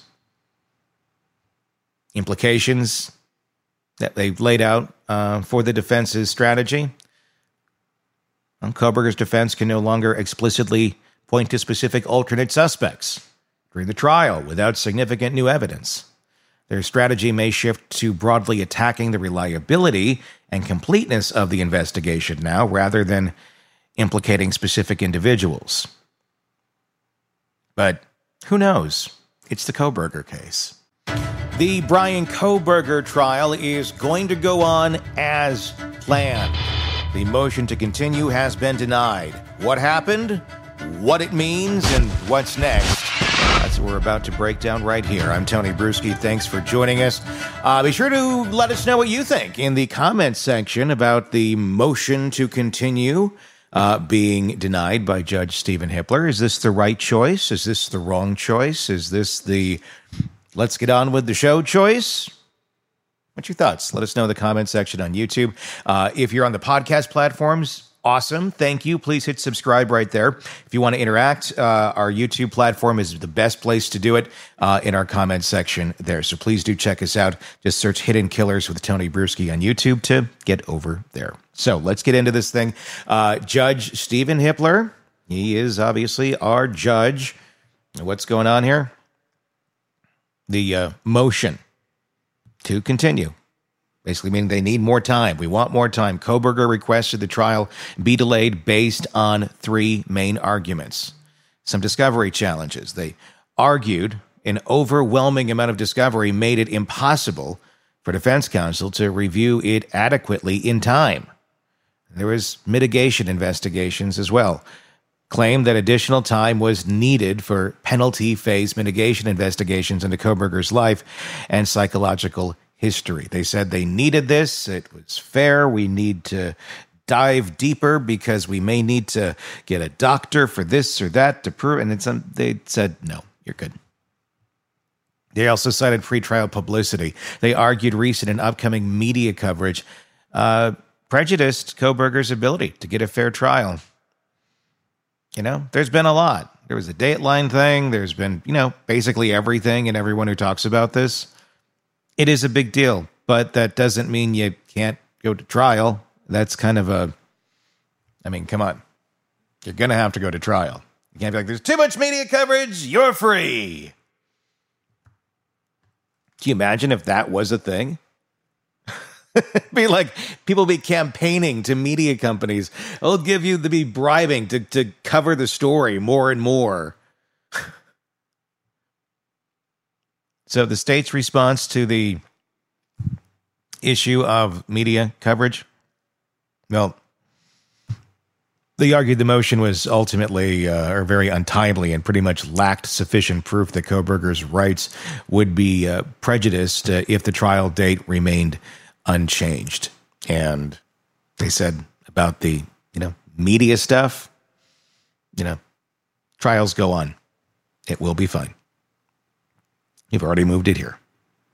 Implications that they've laid out uh, for the defense's strategy. Well, Kohberger's defense can no longer explicitly point to specific alternate suspects during the trial without significant new evidence. Their strategy may shift to broadly attacking the reliability and completeness of the investigation now, rather than implicating specific individuals. But who knows? It's the Kohberger case. The Bryan Kohberger trial is going to go on as planned. The motion to continue has been denied. What happened? What it means? And what's next? That's what we're about to break down right here. I'm Tony Bruschi. Thanks for joining us. Uh, be sure to let us know what you think in the comments section about the motion to continue uh, being denied by Judge Stephen Hippler. Is this the right choice? Is this the wrong choice? Is this the let's get on with the show choice? What's your thoughts? Let us know in the comments section on YouTube. Uh, if you're on the podcast platforms, awesome. Thank you. Please hit subscribe right there. If you want to interact, uh, our YouTube platform is the best place to do it uh, in our comments section there. So please do check us out. Just search Hidden Killers with Tony Bruschi on YouTube to get over there. So let's get into this thing. Uh, Judge Stephen Hippler, he is obviously our judge. What's going on here? The uh, motion to continue. Basically meaning they need more time. We want more time. Kohberger requested the trial be delayed based on three main arguments. Some discovery challenges. They argued an overwhelming amount of discovery made it impossible for defense counsel to review it adequately in time. There was mitigation investigations as well. Claimed that additional time was needed for penalty phase mitigation investigations into Kohberger's life and psychological history. They said they needed this. It was fair. We need to dive deeper because we may need to get a doctor for this or that to prove. And it's, um, they said, no, you're good. They also cited pretrial publicity. They argued recent and upcoming media coverage uh, prejudiced Kohberger's ability to get a fair trial. You know, there's been a lot. There was a Dateline thing. There's been, you know, basically everything and everyone who talks about this. It is a big deal, but that doesn't mean you can't go to trial. That's kind of a, I mean, come on. You're going to have to go to trial. You can't be like, there's too much media coverage. You're free. Can you imagine if that was a thing? Be like, people be campaigning to media companies. I'll give you the be bribing to, to cover the story more and more. So the state's response to the issue of media coverage, well, they argued the motion was ultimately uh, or very untimely and pretty much lacked sufficient proof that Kohberger's rights would be uh, prejudiced uh, if the trial date remained unchanged. And they said about the, you know, media stuff, you know, trials go on. It will be fine. You've already moved it here.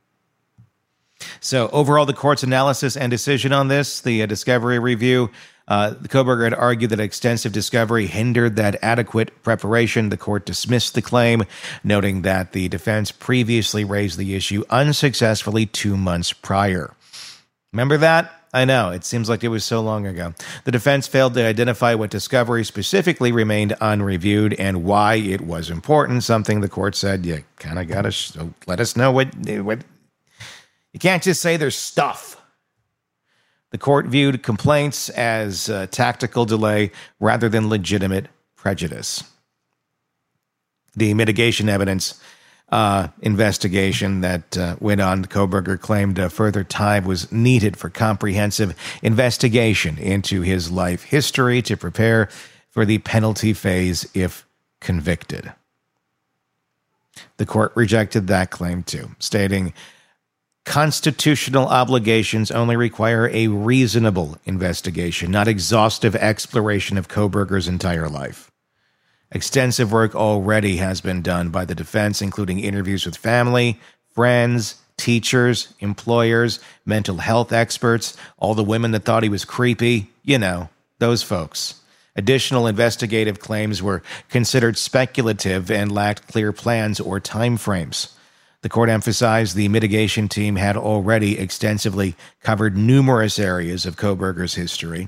So overall, the court's analysis and decision on this, the uh, discovery review, uh, the Kohberger had argued that extensive discovery hindered that adequate preparation. The court dismissed the claim, noting that the defense previously raised the issue unsuccessfully two months prior. Remember that? I know, it seems like it was so long ago. The defense failed to identify what discovery specifically remained unreviewed and why it was important, something the court said, you kind of got to sh- let us know what, what... You can't just say there's stuff. The court viewed complaints as uh, tactical delay rather than legitimate prejudice. The mitigation evidence uh, investigation that uh, went on, Kohberger claimed uh, further time was needed for comprehensive investigation into his life history to prepare for the penalty phase if convicted. The court rejected that claim too, stating, constitutional obligations only require a reasonable investigation, not exhaustive exploration of Kohberger's entire life. Extensive work already has been done by the defense, including interviews with family, friends, teachers, employers, mental health experts, all the women that thought he was creepy, you know, those folks. Additional investigative claims were considered speculative and lacked clear plans or timeframes. The court emphasized the mitigation team had already extensively covered numerous areas of Kohberger's history.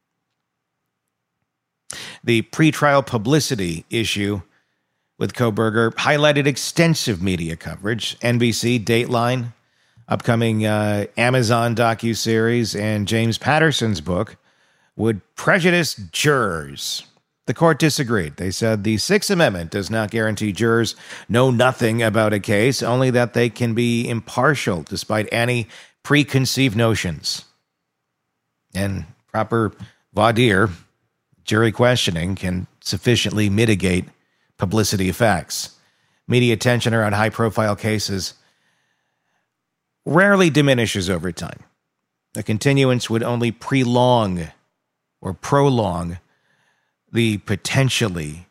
The pretrial publicity issue with Kohberger highlighted extensive media coverage. N B C, Dateline, upcoming uh, Amazon docuseries, and James Patterson's book would prejudice jurors. The court disagreed. They said the Sixth Amendment does not guarantee jurors know nothing about a case, only that they can be impartial despite any preconceived notions. And proper voir dire, jury questioning, can sufficiently mitigate publicity effects. Media attention around high-profile cases rarely diminishes over time. A continuance would only prolong or prolong the potentially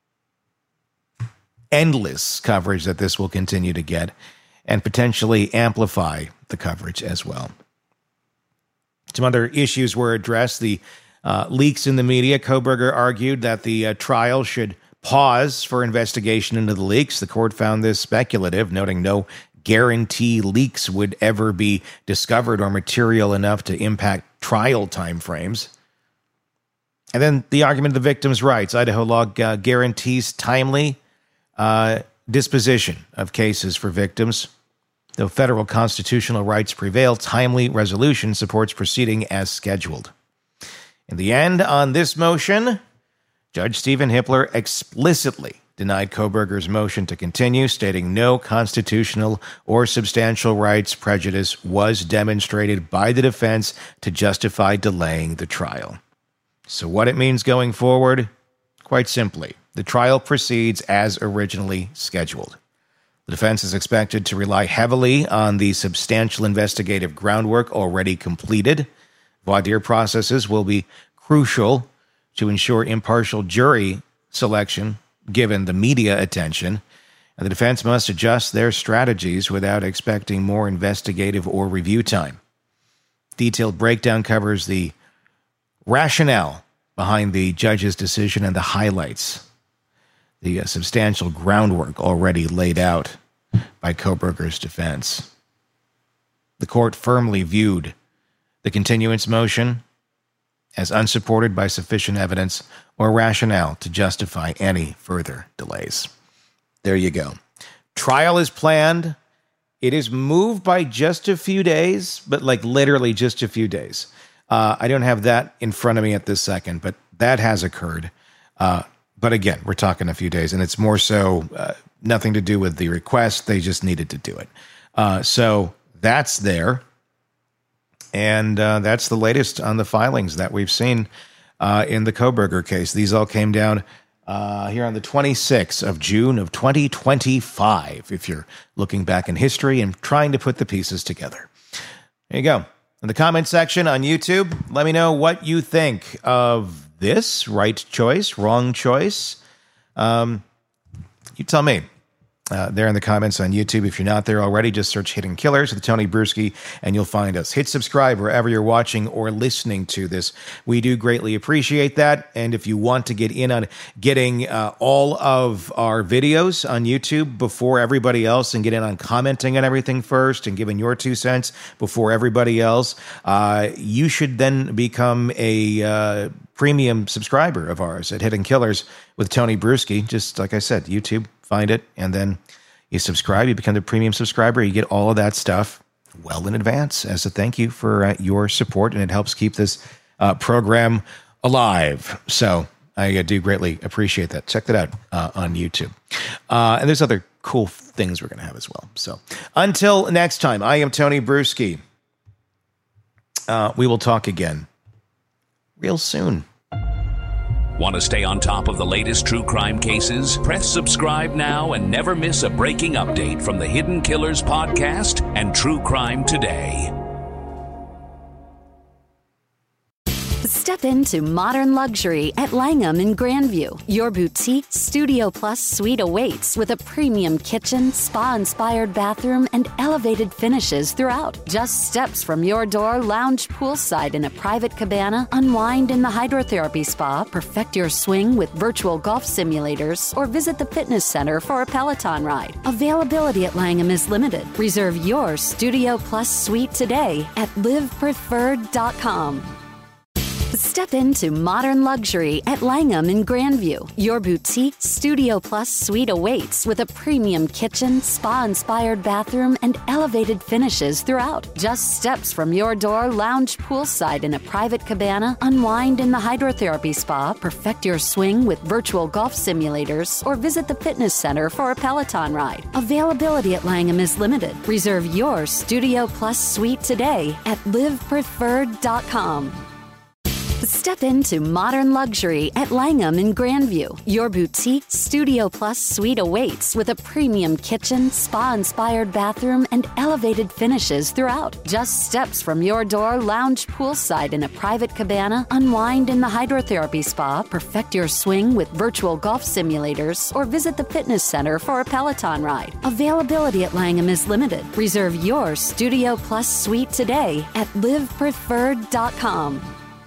endless coverage that this will continue to get, and potentially amplify the coverage as well. Some other issues were addressed. The uh, leaks in the media. Kohberger argued that the uh, trial should pause for investigation into the leaks. The court found this speculative, noting no guarantee leaks would ever be discovered or material enough to impact trial timeframes. And then the argument of the victim's rights. Idaho law uh, guarantees timely uh, disposition of cases for victims. Though federal constitutional rights prevail, timely resolution supports proceeding as scheduled. In the end, on this motion, Judge Stephen Hippler explicitly denied Kohberger's motion to continue, stating no constitutional or substantial rights prejudice was demonstrated by the defense to justify delaying the trial. So what it means going forward? Quite simply, the trial proceeds as originally scheduled. The defense is expected to rely heavily on the substantial investigative groundwork already completed. Voir dire processes will be crucial to ensure impartial jury selection, given the media attention, and the defense must adjust their strategies without expecting more investigative or review time. Detailed breakdown covers the rationale behind the judge's decision and the highlights the uh, substantial groundwork already laid out by Kohberger's defense. The court firmly viewed the continuance motion as unsupported by sufficient evidence or rationale to justify any further delays. There you go. Trial is planned. It is moved by just a few days, but like literally just a few days. Uh, I don't have that in front of me at this second, but that has occurred. Uh, but again, we're talking a few days, and it's more so uh, nothing to do with the request. They just needed to do it. Uh, so that's there. And uh, that's the latest on the filings that we've seen uh, in the Kohberger case. These all came down uh, here on the twenty-sixth of June of twenty twenty-five, if you're looking back in history and trying to put the pieces together. There you go. In the comment section on YouTube, let me know what you think of this. Right choice, wrong choice. Um, you tell me. Uh, there in the comments on YouTube. If you're not there already, just search Hidden Killers with Tony Bruschi, and you'll find us. Hit subscribe wherever you're watching or listening to this. We do greatly appreciate that. And if you want to get in on getting uh, all of our videos on YouTube before everybody else, and get in on commenting on everything first and giving your two cents before everybody else, uh, you should then become a uh, premium subscriber of ours at Hidden Killers with Tony Bruschi. Just like I said, YouTube. Find it, and then you subscribe. You become the premium subscriber. You get all of that stuff well in advance as a thank you for uh, your support, and it helps keep this uh, program alive. So I uh, do greatly appreciate that. Check that out uh, on YouTube. Uh, and there's other cool things we're going to have as well. So until next time, I am Tony Bruschi. Uh, we will talk again real soon. Want to stay on top of the latest true crime cases? Press subscribe now and never miss a breaking update from the Hidden Killers podcast and True Crime Today. Step into modern luxury at Langham in Grandview. Your boutique Studio Plus suite awaits with a premium kitchen, spa-inspired bathroom, and elevated finishes throughout. Just steps from your door, lounge poolside in a private cabana, unwind in the hydrotherapy spa, perfect your swing with virtual golf simulators, or visit the fitness center for a Peloton ride. Availability at Langham is limited. Reserve your Studio Plus suite today at live preferred dot com. Step into modern luxury at Langham in Grandview. Your boutique Studio Plus suite awaits with a premium kitchen, spa-inspired bathroom, and elevated finishes throughout. Just steps from your door, lounge poolside in a private cabana, unwind in the hydrotherapy spa, perfect your swing with virtual golf simulators, or visit the fitness center for a Peloton ride. Availability at Langham is limited. Reserve your Studio Plus suite today at live preferred dot com. Step into modern luxury at Langham in Grandview. Your boutique Studio Plus suite awaits with a premium kitchen, spa-inspired bathroom, and elevated finishes throughout. Just steps from your door, lounge poolside in a private cabana, unwind in the hydrotherapy spa, perfect your swing with virtual golf simulators, or visit the fitness center for a Peloton ride. Availability at Langham is limited. Reserve your Studio Plus suite today at live preferred dot com.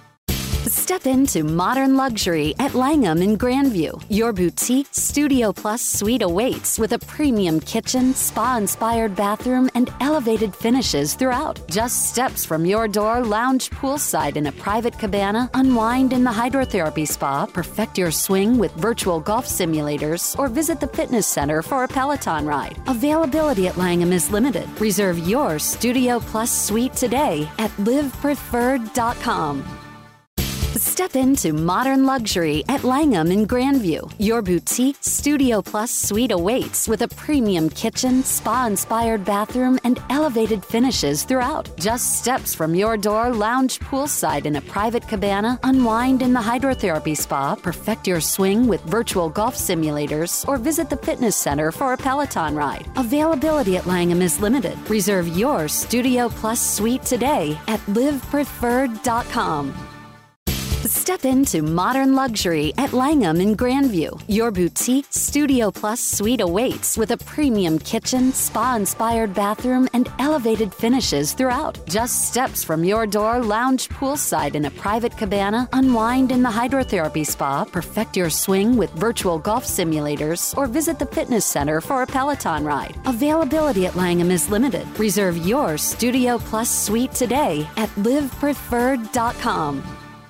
Step into modern luxury at Langham in Grandview. Your boutique Studio Plus suite awaits with a premium kitchen, spa-inspired bathroom, and elevated finishes throughout. Just steps from your door, lounge poolside in a private cabana, unwind in the hydrotherapy spa, perfect your swing with virtual golf simulators, or visit the fitness center for a Peloton ride. Availability at Langham is limited. Reserve your Studio Plus suite today at live preferred dot com. Step into modern luxury at Langham in Grandview. Your boutique Studio Plus suite awaits with a premium kitchen, spa-inspired bathroom, and elevated finishes throughout. Just steps from your door, lounge poolside in a private cabana, unwind in the hydrotherapy spa, perfect your swing with virtual golf simulators, or visit the fitness center for a Peloton ride. Availability at Langham is limited. Reserve your Studio Plus suite today at live preferred dot com. Step into modern luxury at Langham in Grandview. Your boutique Studio Plus suite awaits with a premium kitchen, spa-inspired bathroom, and elevated finishes throughout. Just steps from your door, lounge poolside in a private cabana, unwind in the hydrotherapy spa, perfect your swing with virtual golf simulators, or visit the fitness center for a Peloton ride. Availability at Langham is limited. Reserve your Studio Plus suite today at live preferred dot com.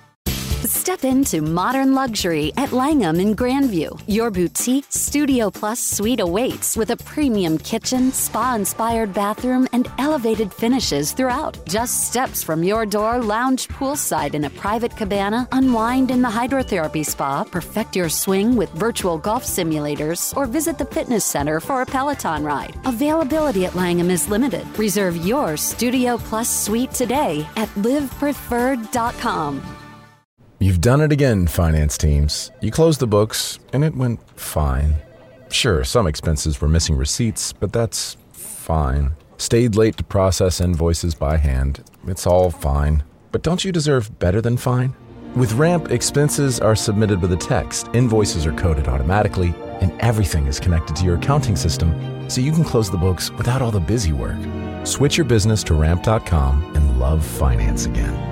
Step into modern luxury at Langham in Grandview. Your boutique Studio Plus suite awaits with a premium kitchen, spa-inspired bathroom, and elevated finishes throughout. Just steps from your door, lounge poolside in a private cabana, unwind in the hydrotherapy spa, perfect your swing with virtual golf simulators, or visit the fitness center for a Peloton ride. Availability at Langham is limited. Reserve your Studio Plus suite today at live preferred dot com. You've done it again, finance teams. You closed the books, and it went fine. Sure, some expenses were missing receipts, but that's fine. Stayed late to process invoices by hand. It's all fine. But don't you deserve better than fine? With Ramp, expenses are submitted with a text, invoices are coded automatically, and everything is connected to your accounting system, so you can close the books without all the busy work. Switch your business to ramp dot com and love finance again.